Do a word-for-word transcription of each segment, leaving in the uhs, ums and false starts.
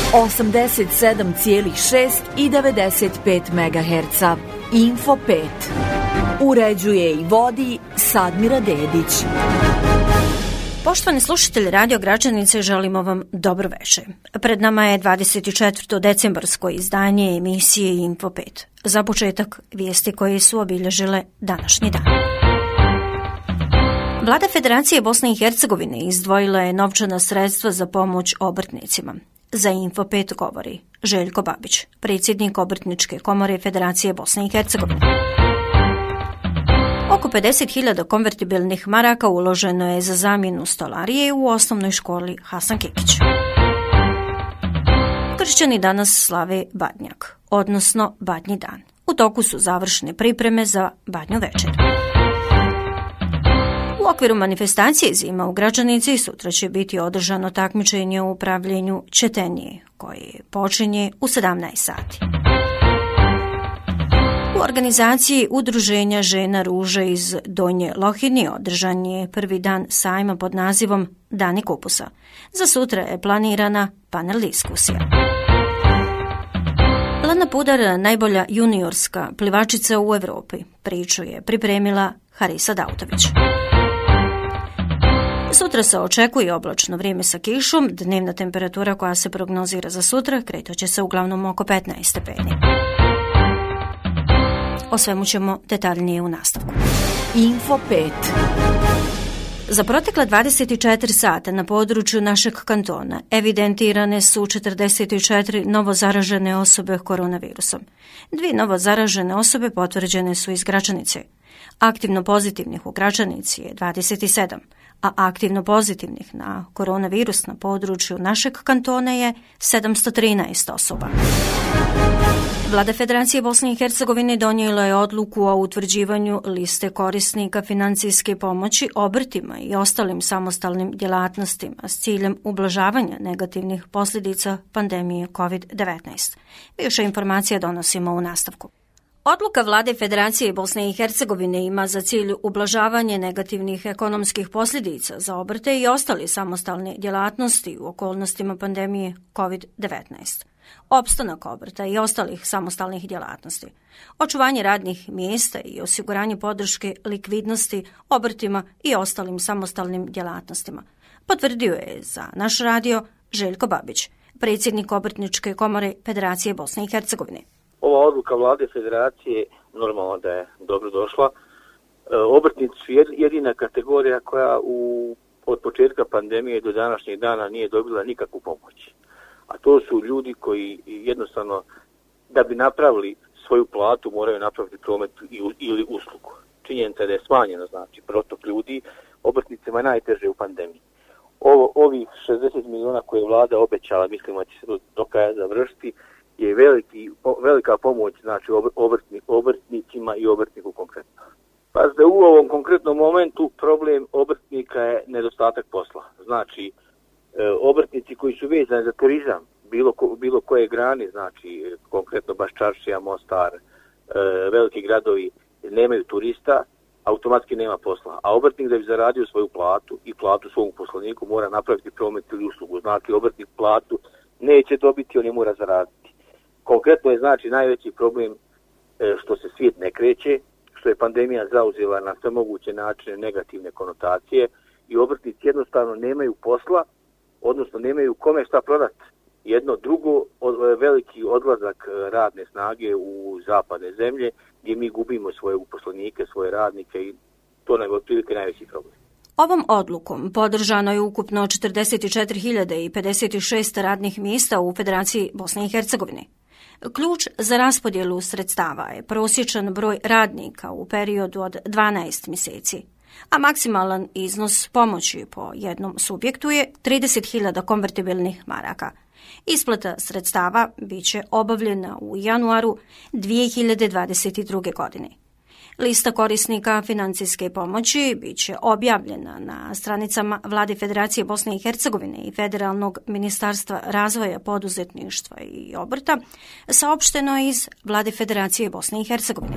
osamdeset sedam zarez šest i devedeset pet megaherca. Info pet. Uređuje i vodi Sadmira Dedić. Poštovani slušatelji Radio Gračanice, želimo vam dobro večer. Pred nama je dvadeset četvrto decembarsko izdanje emisije Info pet. Za početak vijesti koje su obilježile današnji dan. Vlada Federacije Bosne i Hercegovine izdvojila je novčana sredstva za pomoć obrtnicima. Za Info pet govori Željko Babić, predsjednik Obrtničke komore Federacije Bosne i Hercegovine. Oko pedeset hiljada konvertibilnih maraka uloženo je za zamjenu stolarije u osnovnoj školi Hasan Kekić. Kršćani danas slave Badnjak, odnosno Badnji dan. U toku su završne pripreme za Badnju večer. U okviru manifestacije Zima u Gračanici sutra će biti održano takmičenje u upravljanju Četenije, koje počinje u sedamnaest sati. U organizaciji Udruženja žena Ruže iz Donje Lohine održan je prvi dan sajma pod nazivom Dani kupusa. Za sutra je planirana panel diskusija. Lana Pudar, najbolja juniorska plivačica u Europi, priču je pripremila Harisa Dautović. Sutra se očekuje oblačno vrijeme sa kišom, dnevna temperatura koja se prognozira za sutra kretaće se uglavnom oko petnaest stepeni. O svemu ćemo detaljnije u nastavku. Info pet. Za protekla dvadeset četiri sata na području našeg kantona evidentirane su četrdeset četiri novozaražene osobe koronavirusom. Dvije novozaražene osobe potvrđene su iz Gračanice. Aktivno pozitivnih u Gračanici je dvadeset sedam, a aktivno pozitivnih na koronavirus na području našeg kantona je sedamsto trinaest osoba. Vlada Federacije Bosne i Hercegovine donijela je odluku o utvrđivanju liste korisnika financijske pomoći obrtima i ostalim samostalnim djelatnostima s ciljem ublažavanja negativnih posljedica pandemije kovid devetnaest. Više informacija donosimo u nastavku. Odluka Vlade Federacije Bosne i Hercegovine ima za cilj ublažavanje negativnih ekonomskih posljedica za obrte i ostale samostalne djelatnosti u okolnostima pandemije kovid devetnaest. Opstanak obrta i ostalih samostalnih djelatnosti, očuvanje radnih mjesta i osiguranje podrške likvidnosti obrtima i ostalim samostalnim djelatnostima, potvrdio je za naš radio Željko Babić, predsjednik Obrtničke komore Federacije Bosne i Hercegovine. Ova odluka Vlade Federacije normalno da je dobro došla. Obrtnici su jedina kategorija koja u, od početka pandemije do današnjeg dana nije dobila nikakvu pomoć. A to su ljudi koji jednostavno da bi napravili svoju platu moraju napraviti promet ili uslugu. Činjenica da je smanjeno, znači protok ljudi, obrtnicima je najteže u pandemiji. Ovo, ovih šezdeset milijuna koje je vlada obećala, mislimo da će se do, do kraja završiti, je veliki, velika pomoć znači obrtni, obrtnicima i obrtniku konkretno. Pa da u ovom konkretnom momentu problem obrtnika je nedostatak posla. Znači, obrtnici koji su vezani za turizam, bilo, ko, bilo koje grane, znači konkretno baš Čaršija, Mostar, veliki gradovi nemaju turista, automatski nema posla. A obrtnik da bi zaradio svoju platu i platu svom poslaniku mora napraviti promet ili uslugu. Znači obrtnik platu neće dobiti, on je mora zaraditi. Konkretno je znači najveći problem što se svijet ne kreće, što je pandemija zauzela na sve moguće načine negativne konotacije i obrtnici jednostavno nemaju posla, odnosno nemaju kome šta prodati. Jedno drugo, veliki odlazak radne snage u zapadne zemlje gdje mi gubimo svoje uposlenike, svoje radnike i to nam je otprilike najveći problem. Ovom odlukom podržano je ukupno četrdeset četiri hiljade pedeset šest radnih mjesta u Federaciji Bosne i Hercegovine. Ključ za raspodjelu sredstava je prosječan broj radnika u periodu od dvanaest mjeseci, a maksimalan iznos pomoći po jednom subjektu je trideset hiljada konvertibilnih maraka. Isplata sredstava bit će obavljena u januaru dvije hiljade dvadeset druge. godine. Lista korisnika financijske pomoći bit će objavljena na stranicama Vlade Federacije Bosne i Hercegovine i Federalnog ministarstva razvoja, poduzetništva i obrta, saopšteno je iz Vlade Federacije Bosne i Hercegovine.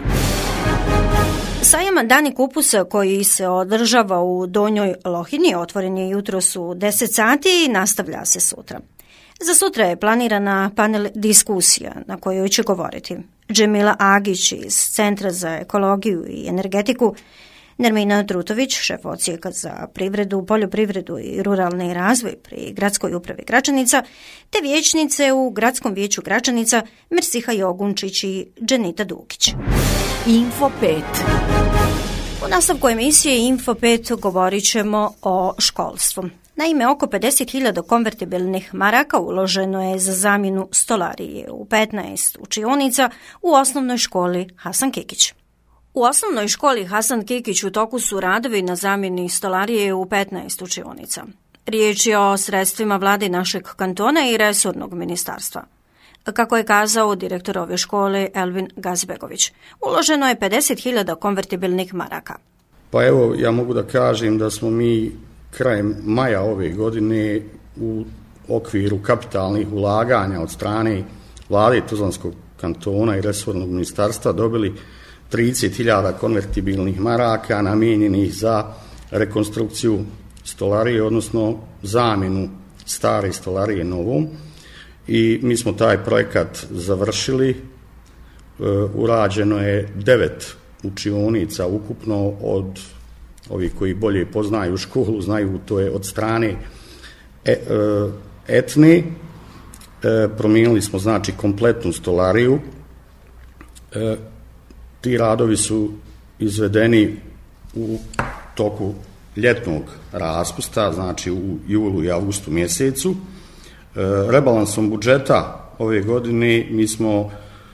Sajam Dani kupusa koji se održava u Donjoj Lohini otvoren je jutros u deset sati i nastavlja se sutra. Za sutra je planirana panel diskusija na kojoj će govoriti Džemila Agić iz Centra za ekologiju i energetiku, Nermina Drutović, šef odsjeka za privredu, poljoprivredu i ruralni razvoj pri Gradskoj upravi Gračanica, te vijećnice u Gradskom vijeću Gračanica Mersiha Jogunčić i Dženita Dukić. Info pet. U nastavku emisije Info pet govorit ćemo o školstvu. Naime, oko pedeset hiljada konvertibilnih maraka uloženo je za zamjenu stolarije u petnaest učionica u osnovnoj školi Hasan Kikić. U osnovnoj školi Hasan Kikić u toku su radovi na zamjeni stolarije u petnaest učionica. Riječ je o sredstvima vlade našeg kantona i resornog ministarstva. Kako je kazao direktor ove škole Elvin Gazbegović, uloženo je pedeset hiljada konvertibilnih maraka. Pa evo, ja mogu da kažem da smo mi krajem maja ove godine u okviru kapitalnih ulaganja od strane vlade Tuzlanskog kantona i resornog ministarstva dobili trideset hiljada konvertibilnih maraka namijenjenih za rekonstrukciju stolarije, odnosno zamjenu stare stolarije novom. I mi smo taj projekat završili, e, urađeno je devet učionica ukupno od ovih koji bolje poznaju školu, znaju to je od strane e, e, Etne, e, promijenili smo znači kompletnu stolariju, e, ti radovi su izvedeni u toku ljetnog raspusta, znači u julu i avgustu mjesecu. Rebalansom budžeta ove godine mi smo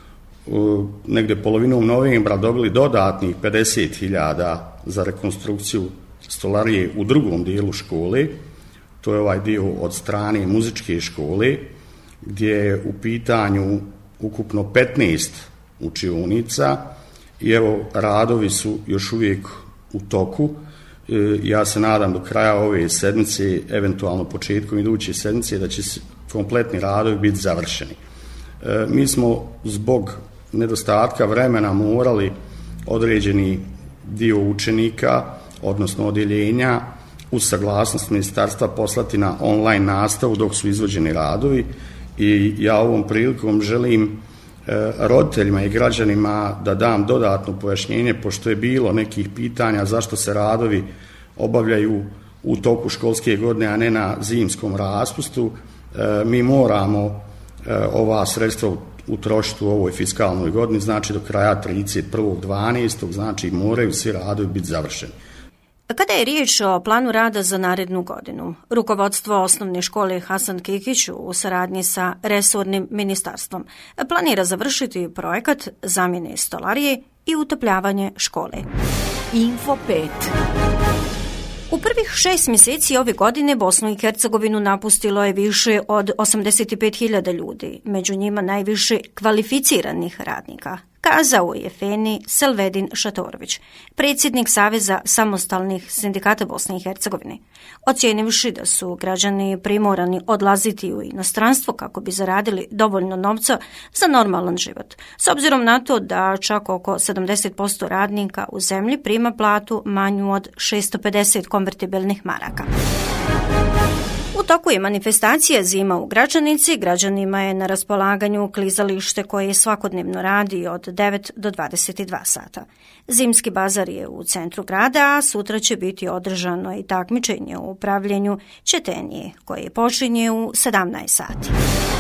negdje polovinom novembra dobili dodatnih pedeset hiljada za rekonstrukciju stolarije u drugom dijelu škole. To je ovaj dio od strane muzičke škole, gdje je u pitanju ukupno petnaest učionica i evo radovi su još uvijek u toku. Ja se nadam do kraja ove sedmice, eventualno početkom iduće sedmice, da će kompletni radovi biti završeni. E, mi smo zbog nedostatka vremena morali određeni dio učenika, odnosno odjeljenja, uz saglasnost ministarstva poslati na online nastavu dok su izvođeni radovi i ja ovom prilikom želim e, roditeljima i građanima da dam dodatno pojašnjenje, pošto je bilo nekih pitanja zašto se radovi obavljaju u toku školske godine, a ne na zimskom raspustu. E, mi moramo e, ova sredstva utrošiti u ovoj fiskalnoj godini, znači do kraja trideset prvog dvanaestog znači moraju svi radovi biti završeni. Kada je riječ o planu rada za narednu godinu, rukovodstvo osnovne škole Hasan Kikić u saradnji sa resornim ministarstvom planira završiti projekat zamjene stolarije i utopljavanje škole. Info pet. U prvih šest mjeseci ove godine Bosnu i Hercegovinu napustilo je više od osamdeset pet hiljada ljudi, među njima najviše kvalificiranih radnika, kazao je Feni Selvedin Šatorović, predsjednik Saveza samostalnih sindikata Bosne i Hercegovine, ocijenivši da su građani primorani odlaziti u inostranstvo kako bi zaradili dovoljno novca za normalan život, s obzirom na to da čak oko sedamdeset posto radnika u zemlji prima platu manju od šesto pedeset konvertibilnih maraka. U toku je manifestacija Zima u Gračanici, građanima je na raspolaganju klizalište koje svakodnevno radi od devet do dvadeset dva sata. Zimski bazar je u centru grada, a sutra će biti održano i takmičenje u upravljanju Četenije, koje počinje u sedamnaest sati.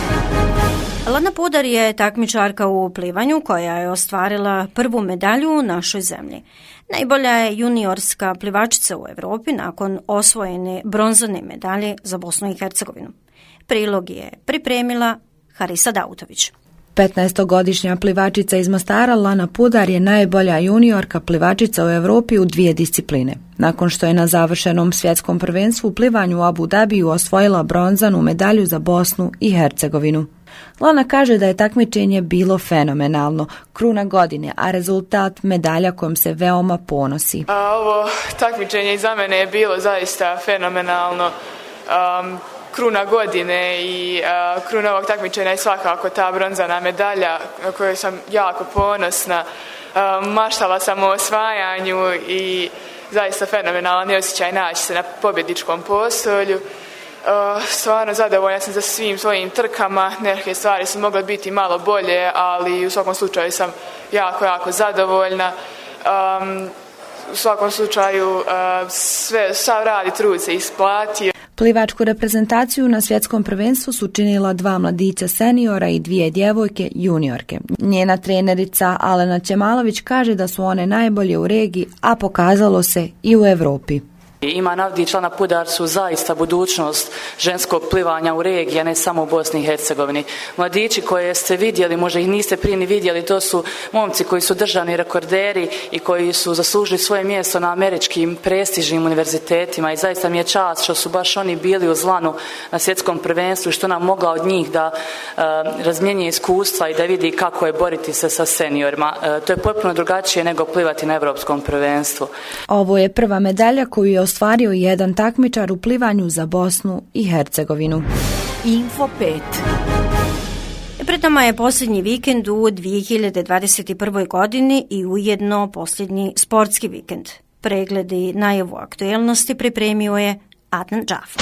Lana Pudar je takmičarka u plivanju koja je ostvarila prvu medalju u našoj zemlji. Najbolja je juniorska plivačica u Europi nakon osvojene bronzane medalje za Bosnu i Hercegovinu. Prilog je pripremila Harisa Dautović. petnaestogodišnja plivačica iz Mostara Lana Pudar je najbolja juniorka plivačica u Europi u dvije discipline. Nakon što je na završenom svjetskom prvenstvu u plivanju u Abu Dhabiju osvojila bronzanu medalju za Bosnu i Hercegovinu. Lana kaže da je takmičenje bilo fenomenalno, kruna godine, a rezultat medalja kojom se veoma ponosi. A, ovo takmičenje za mene je bilo zaista fenomenalno. Um, kruna godine i uh, kruna ovog takmičenja je svakako ta bronzana medalja na kojoj sam jako ponosna. Uh, maštala sam o osvajanju i zaista fenomenalan osjećaj naći se na pobjedničkom postolju. Uh, stvarno zadovoljna sam za svim svojim trkama, neke stvari su mogle biti malo bolje, ali u svakom slučaju sam jako, jako zadovoljna. Um, u svakom slučaju uh, sve, sav rad i trud se isplatio. Plivačku reprezentaciju na svjetskom prvenstvu su činila dva mladića seniora i dvije djevojke juniorke. Njena trenerica Alena Ćemalović kaže da su one najbolje u regiji, a pokazalo se i u Europi. Ima Navdić, Lana Pudar su zaista budućnost ženskog plivanja u regiji, a ne samo u Bosni i Hercegovini. Mladići koje ste vidjeli, možda ih niste prije ni vidjeli, to su momci koji su državni rekorderi i koji su zaslužili svoje mjesto na američkim prestižnim univerzitetima i zaista mi je čast što su baš oni bili u Zlanu na svjetskom prvenstvu i što nam mogla od njih da uh, razmjenjuje iskustva i da vidi kako je boriti se sa seniorima. Uh, to je potpuno drugačije nego plivati na evropskom prvenstvu. Ovo je prva medalja koju je ostvario jedan takmičar u plivanju za Bosnu i Hercegovinu. Info pet. Pred nama je posljednji vikend u dvije hiljade dvadeset prve. godini i ujedno posljednji sportski vikend. Pregledi najavu aktuelnosti pripremio je Adnan Džafar.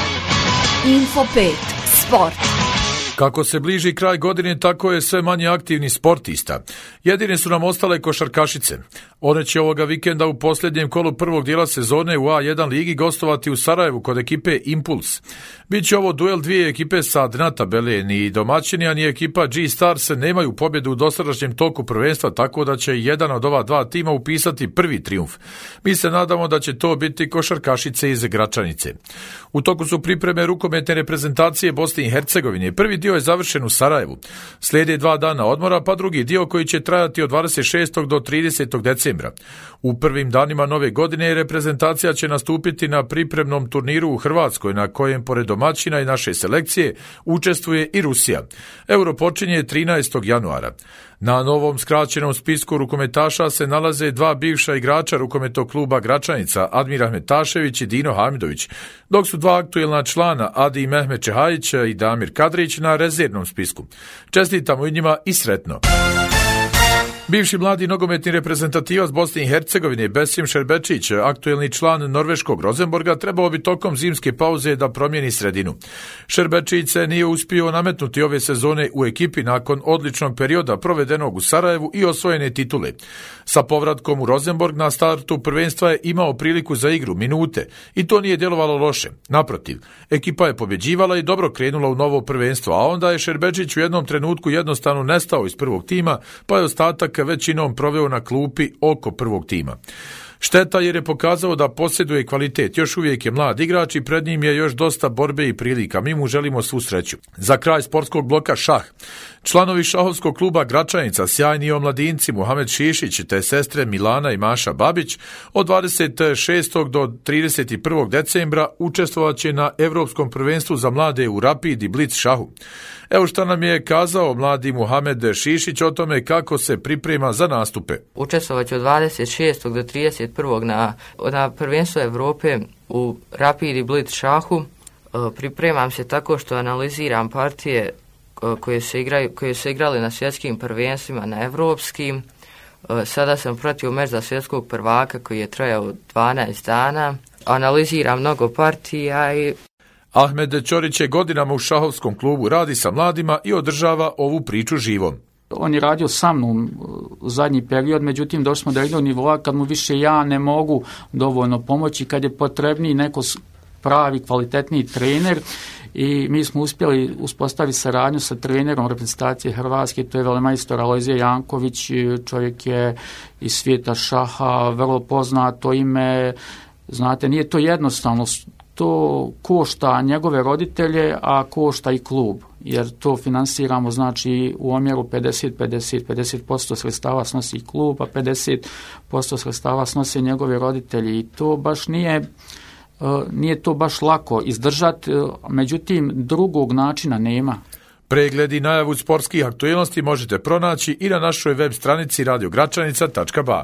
Info pet. Sport. Kako se bliži kraj godine, tako je sve manje aktivni sportista. Jedine su nam ostale košarkašice. One će ovoga vikenda u posljednjem kolu prvog dijela sezone u A jedan ligi gostovati u Sarajevu kod ekipe Impuls. Biće ovo duel dvije ekipe sa dna tabele, ni domaćini, a ni ekipa G-Stars nemaju pobjedu u dosadašnjem toku prvenstva, tako da će jedan od ova dva tima upisati prvi trijumf. Mi se nadamo da će to biti košarkašice iz Gračanice. U toku su pripreme rukometne reprezentacije Bosne i Hercegovine. Prvi dio je završen u Sarajevu. Slijede dva dana odmora, pa drugi dio koji će trajati od dvadeset šestog do tridesetog decembra. U prvim danima nove godine reprezentacija će nastupiti na pripremnom turniru u Hrvatskoj, na kojem pored domaćina i naše selekcije učestvuje i Rusija. Euro počinje trinaestog januara. Na novom skraćenom spisku rukometaša se nalaze dva bivša igrača rukometnog kluba Gračanica, Admir Ahmetašević i Dino Hamidović, dok su dva aktuelna člana, Adi Mehmet Čehajić i Damir Kadrić, na rezervnom spisku. Čestitamo i njima i sretno. Bivši mladi nogometni reprezentativac Bosne i Hercegovine Besim Šerbečić, aktuelni član norveškog Rosenborga, trebao bi tokom zimske pauze da promijeni sredinu. Šerbečić se nije uspio nametnuti ove sezone u ekipi nakon odličnog perioda provedenog u Sarajevu i osvojene titule. Sa povratkom u Rosenborg na startu prvenstva je imao priliku za igru, minute, i to nije djelovalo loše. Naprotiv, ekipa je pobjeđivala i dobro krenula u novo prvenstvo, a onda je Šerbečić u jednom trenutku jednostavno nestao iz prvog tima, pa je ostatak većinom proveo na klupi oko prvog tima. Šteta jer je pokazao da posjeduje kvalitet, još uvijek je mlad igrač i pred njim je još dosta borbe i prilika. Mi mu želimo svu sreću. Za kraj sportskog bloka šah. Članovi šahovskog kluba Gračanica, sjajni omladinci Muhamed Šišić te sestre Milana i Maša Babić, od dvadeset šestog do trideset prvog decembra učestvovat će na Evropskom prvenstvu za mlade u Rapid i Blitz šahu. Evo šta nam je kazao mladi Muhamed Šišić o tome kako se priprema za nastupe. Učestvovat ću od dvadeset šestog do trideset prvog na, na prvenstvu Evrope u Rapid i Blitz šahu. Pripremam se tako što analiziram partije koje se igraju, koje se igrali na svjetskim prvenstvima, na evropskim. Sada sam pratio meč za svjetskog prvaka koji je trajao dvanaest dana. Analiziram mnogo partija i Ahmed Ćorić je godinama u šahovskom klubu, radi sa mladima i održava ovu priču živom. On je radio sa mnom u zadnji period, međutim došli smo do jednog nivoa kad mu više ja ne mogu dovoljno pomoći, kad je potrebniji neko pravi, kvalitetniji trener, i mi smo uspjeli uspostaviti saradnju sa trenerom reprezentacije Hrvatske, to je velemajstor Alojzije Janković, čovjek je iz svijeta šaha, vrlo poznato ime, znate, nije to jednostavno, to košta njegove roditelje, a košta i klub, jer to finansiramo, znači u omjeru pedeset pedeset, pedeset posto sredstava snosi klub, a pedeset posto sredstava snose njegove roditelji, i to baš nije nije to baš lako izdržati, međutim drugog načina nema. Pregled i najavu sportskih aktualnosti možete pronaći i na našoj web stranici radio gračanica tačka ba.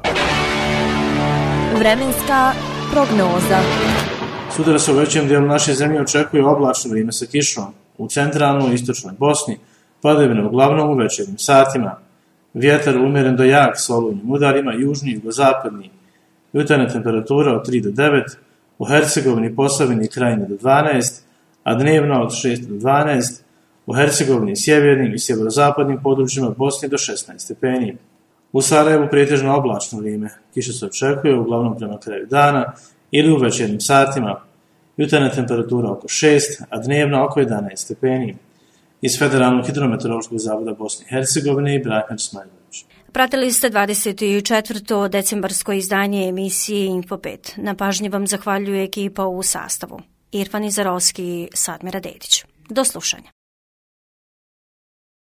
Vremenska prognoza. Sutra se u većem dijelu naše zemlje očekuje oblačno vrijeme sa kišom. U centralnoj i istočnoj Bosni padavine uglavnom u večernjim satima. Vjetar umjeren do jak s olujnim udarima, južni i jugozapadni. Jutarnja temperatura od tri do devet, u Hercegovini, Posavini i Krajini do dvanaest, a dnevno od šest do dvanaest, u Hercegovini, sjevernim i sjeverozapadnim područjima Bosni do šesnaest stepeni. U Sarajevu pretežno oblačno vrijeme, kiša se očekuje uglavnom prema kraju dana ili u večernjim satima, jutarnja temperatura oko šest, a dnevno oko jedanaest stepeni. Iz Federalnog hidrometeorološkog zavoda Bosne i Hercegovine i Branimir Smajlović. Pratili ste dvadeset četvrto decembarsko izdanje emisije Info pet. Na pažnji vam zahvaljuje ekipa u sastavu. Irfan Izarovski i Sadmira Dedić. Do slušanja.